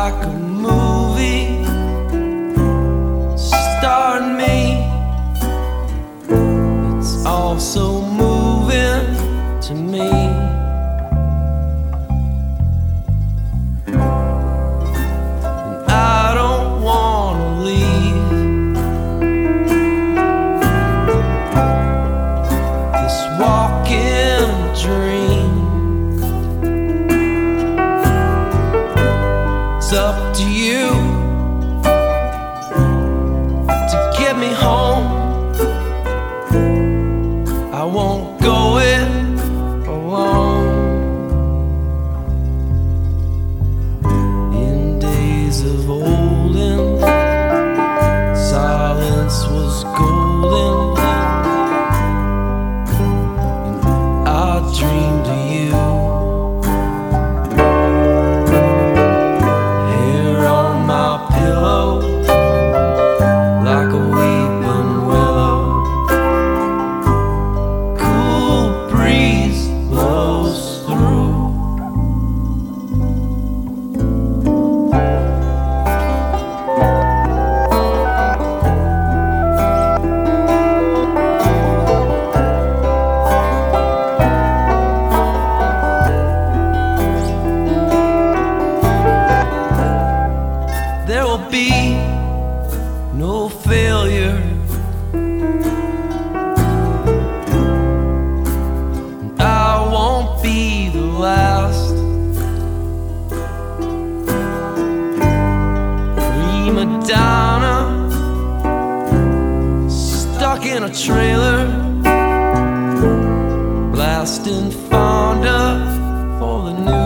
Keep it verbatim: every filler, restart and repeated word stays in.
like a movie starring me. It's all so moving to me. And I don't wanna leave this walking dream. It's up to you to get me home. I won't go it alone. In days of olden, silence was golden, and I dreamed of you. Like a weeping willow, cool breeze blows through. There will be no failure, and I won't be the last. Prima donna, stuck in a trailer, blasting Fonda for the news.